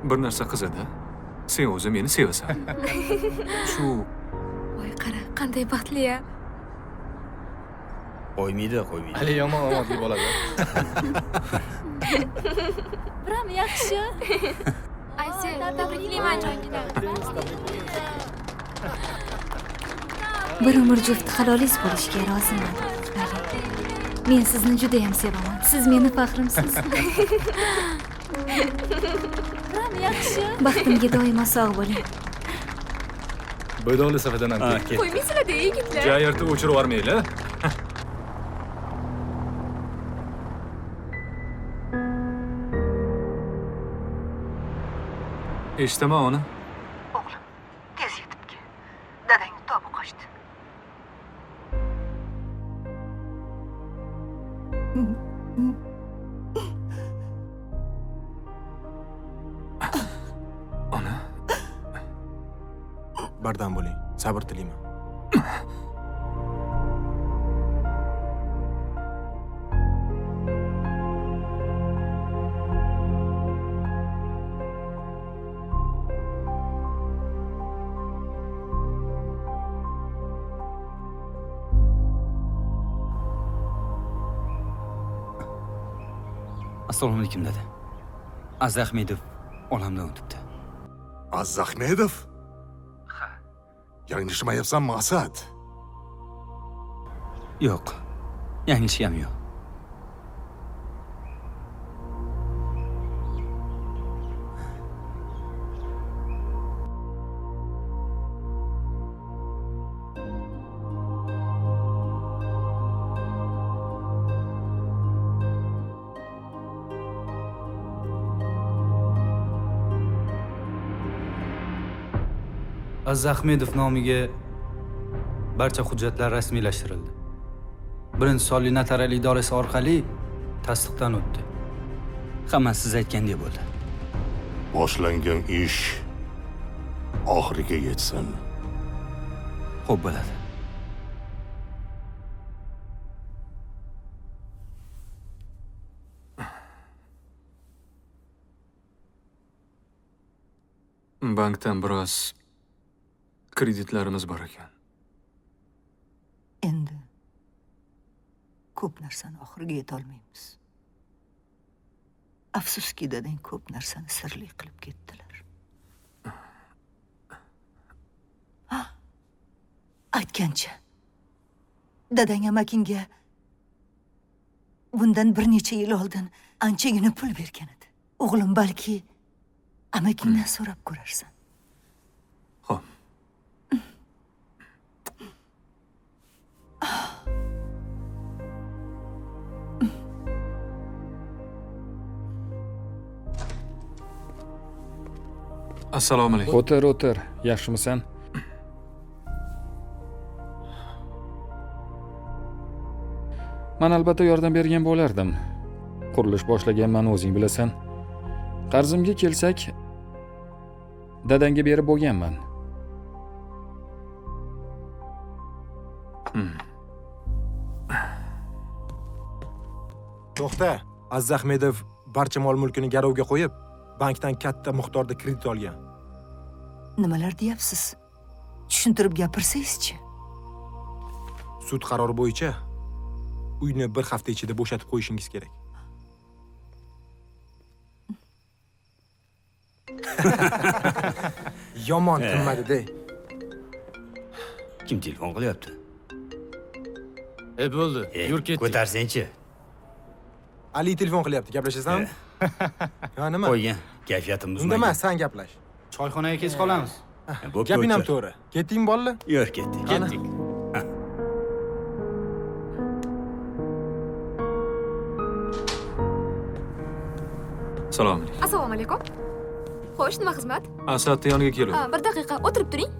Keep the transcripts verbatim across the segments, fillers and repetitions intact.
Bir narsa qizada. Sen o'zi meni sevasan. Shu Voy, qara, qanday baxtli-ya. Qo'ymaydi, qo'ymaydi. Ali yomon omadli bo'ladi. Biram yaxshi. Ayse, tabriklayman joyingda. Bir umr juft halolingiz bo'lishiga roziman. Men sizni juda ham sevaman. Siz meni faxrimsiz. Biram yaxshi. Baxtimga doimo sog' bo'ling. Bo'ydog'li safadan ham ketdi. Qo'ymaysizlar-da, yigitlar. Jayirni o'chirib yubormanglar. Eshitaman ona. O'g'lim, tez yetib kel. Dadang tobi qochdi. Ona. Bardam bo'ling. Sabr tilayman. Assalomu alaykum dada. Aziz Ahmedov olamdan o'tibdi. Aziz Ahmedov? Ha. Yanglishmayapsanmi, Asad? Yo'q. Yanglishim yo'q. Aziz Ahmedov nomiga barcha hujjatlar rasmiylashtirildi. Birinchi sonli notarial idorasi orqali tasdiqdan o'tdi. Hammasi siz aytgandek bo'ldi. Boshlangan ish oxiriga yetsin. Xo'p bo'ladi. Bankdan biroz kreditlarimiz bor ekan. Endi ko'p narsani oxiriga yeta olmaymiz. Afsuski, dadang ko'p narsani sirli qilib ketdilar. Ha, aytgancha, dadang amakinga bundan bir necha yil oldin anchagina pul bergan edi. O'g'lim, balki amakingdan so'rab ko'rarsan. Xo'p. Assalomu alaykum. O'tir, o'tir. Yaxshimisan? Men albatta yordam bergan bo'lardim. Qurilish boshlaganman, o'zing bilasan. Qarzimga kelsak, dadangga berib bo'lganman. Hmm. To'xta, Aziz Ahmedov barcha mol-mulkini garovga qo'yib, bankdan katta miqdorda kredit olgan. Nimalar deyapsiz? Tushuntirib gapirsangiz-chi? Sud qarori bo'yicha uyni bir hafta ichida bo'shatib qo'yishingiz kerak. Yomon tinmadi-da. Kim telefon qilyapti? E bo'ldi, yur ketdik. Ko'tarsen-chi. Ali telefon qilyapti, gaplashasanmi? Ha, nima? Qo'ygan, kayfiyatimiz Unda emas, sen gaplash. Choyxonaga kech qolamiz. Gaping ham to'g'ri. Ketdingmi, bolalar? Yur, ketdik. Ketdik. Assalomu alaykum. Assalomu alaykum. Xo'sh, nima xizmat? Asadni yoniga keldim. Bir daqiqa, o'tirib turing.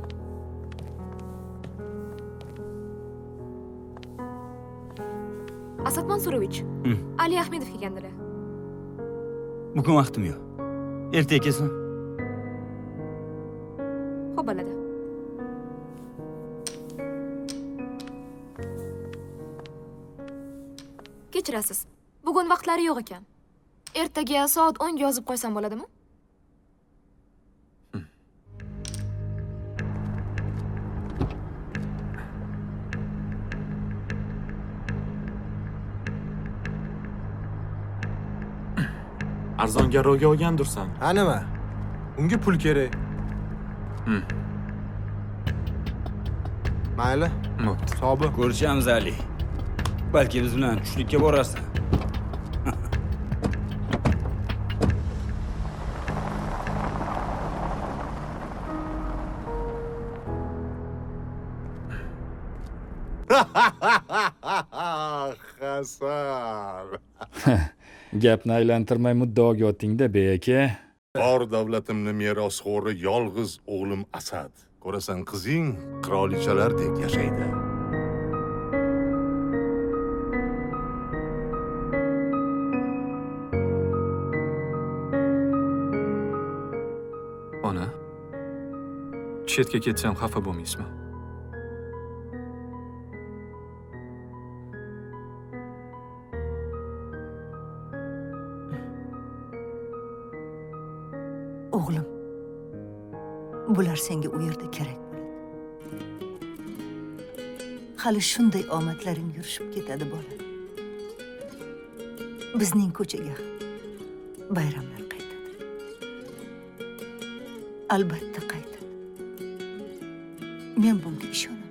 Asad Mansurovich, Ali Ahmedov kelgandilar. Bugun vaqtim yo'q. Ertaga kelsin. Xo'p bo'ladi. Kechirasiz. Bugun vaqtlari yo'q ekan. Ertaga soat o'nga yozib qo'ysam bo'ladimi? arzon garovga olgandursan. Ha nima? Unga pul kerak. Hmm. Mayli, Bo'pti. Sobi. Ko'rishamiz Ali. Balki biz bilan tushlikka borarsan. Hasan. Gapni aylantirmay muddaoga o'ting-da, bey aka. Bor davlatimni merosxo'ri yolg'iz o'g'lim Asad. Ko'rasan qizing qirolichalardek yashaydi. Ona. Chetga ketsam xafa bo'lmaysizmi? O'g'lim, bular senga u yerda kerak bo'ladi. Hali shunday omadlaring yurishib ketadi bola. Bizning ko'chaga bayramlar qaytadi. Albatta qaytadi. Men bunga ishonaman.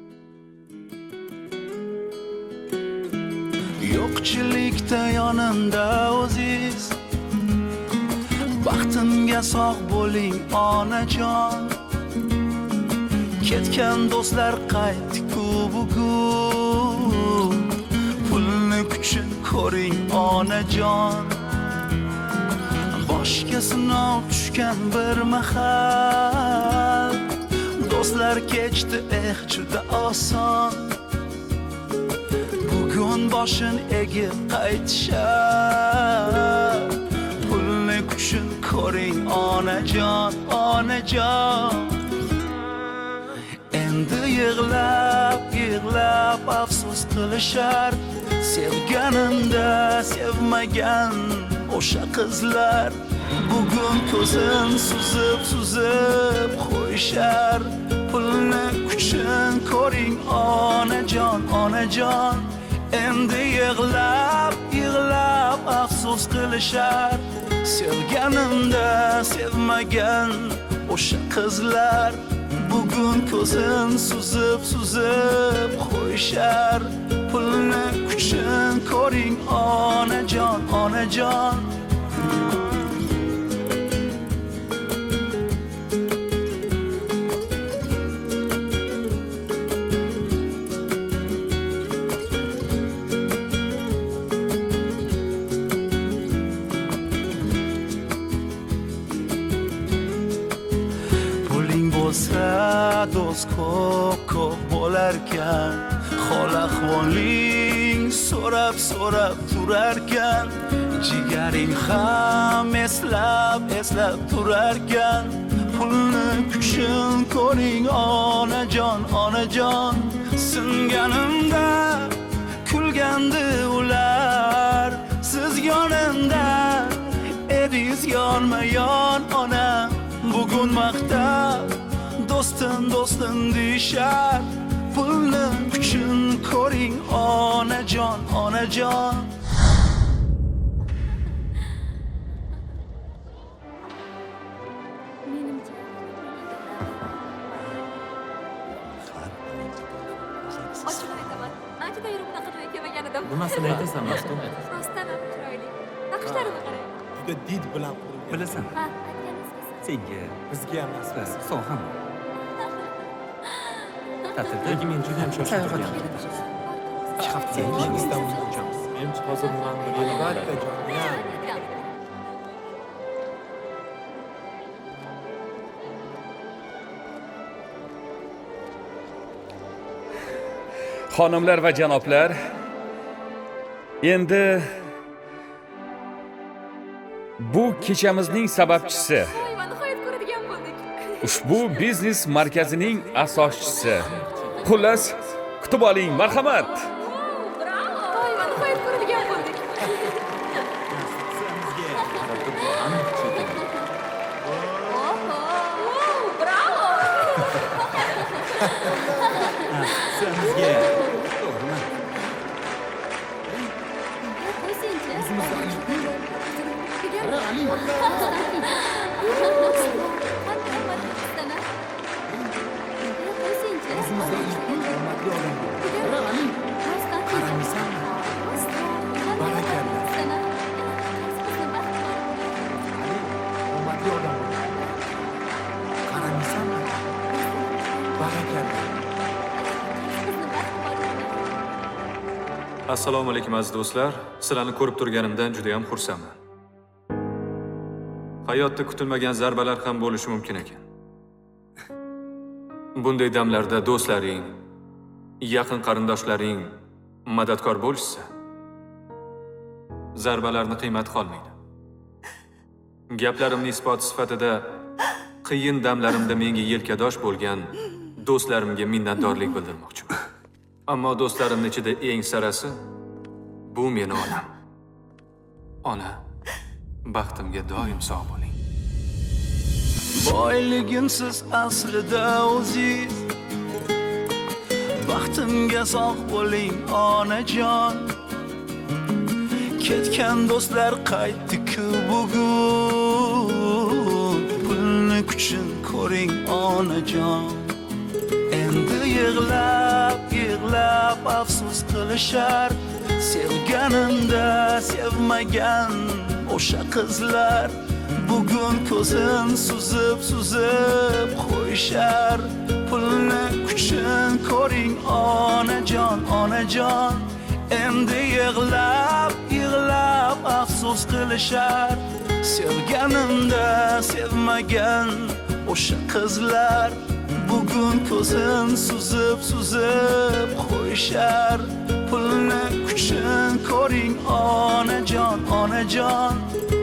Yo'qchilikda yonimda o'ziz, baxtimga sog' bo'ling onajon. Ketgan do'stlar qaytdi-ku bugun, pulni kuchin ko'ring onajon. Boshga sinov tushgan bir mahal, do'stlar kechdi eh juda oson. Bugun boshin egib qaytishar, pulni kuchin ko'ring onajon, onajon. Endi yig'lab, yig'lab afsus qilishar, sevganimda sevmagan o'sha qizlar. Bugun ko'zim suzib, suzib qo'yishar, pulni kuchin ko'ring onajon, onajon. Endi yig'lab, yig'lab afsus qilishar, sevganimda sevmagan o'sha qizlar. Bugun ko'zim suzib, suzib qo'yishar, pulni kuchin ko'ring onajon, onajon. Do'st ko'p ko'p bo'larkan, hol ahvoling so'rab so'rab turarkan, jigaring ham eslab eslab turarkan. Pulni kuchin ko'ring onajon, onajon. Singanimda kulgandi ular, siz yonimda edingiz yonma-yon onam. Bugun maqtab do'stim do'stim deyishar, pulni kuchin ko'ring onajon, onajon. Ochib aytaman, anchadan yurib bunaqa to'yga kelmagan edim. Nimasini aytasan, Mastum? Rostdan ham chiroyli. Naqshlarini qarang. Juda did bilan qurilgan. Bilasan, Ha, aytganingiz senga Bizga ham nasib. son ham. Ta'tilda Lekin men juda ham shoshib turganman. ikki haftadan keyin Istanbulga uchamiz. Men hozir nimani bilaman? Albatta jonim. Xonimlar va janoblar, endi bu kechamizning sababchisi, Voy, va nihoyat ko'radigan bo'ldik. ushbu biznes markazining asoschisi. Xullas, kutib oling, marhamat. Bravo! Voy, va nihoyat ko'radigan bo'ldik. Oho! Bravo! sizga Qo'ysin-chi. oddiy odam bo'ling. Qaraysanmi? Barakalla. Assalomu alaykum aziz do'stlar. Sizlarni ko'rib turganimdan juda ham xursandman. Hayotda kutilmagan zarbalar ham bo'lishi mumkin ekan. Bunday damlarda do'stlaring, yaqin qarindoshlaring madadkor bo'lishsa, zarbalarning qiymati qolmaydi. Gaplarimning isboti sifatida qiyin damlarimda menga yelkadosh bo'lgan do'stlarimga minnatdorlik bildirmoqchiman. Ammo do'stlarimning ichida eng sarasi bu meni onam. Ona, baxtimga doim sog' bo'ling. Boyligimsiz aslida o'ziz, baxtimga sog' bo'ling onajon. Ketgan do'stlar qaytdi-ku bugun, pulni kuchin ko'ring onajon. Endi yig'lab, yig'lab afsus qilishar, sevganimda sevmagan o'sha qizlar. Bugun ko'zin suzib, suzib qo'yishar, pulni kuchin ko'ring onajon, onajon. Endi yig'lab, yig'lab afsus qilishar, sevganimda sevmagan o'sha qizlar. Bugun ko'zin suzib, suzib qo'yishar, pulni kuchin ko'ring onajon, onajon.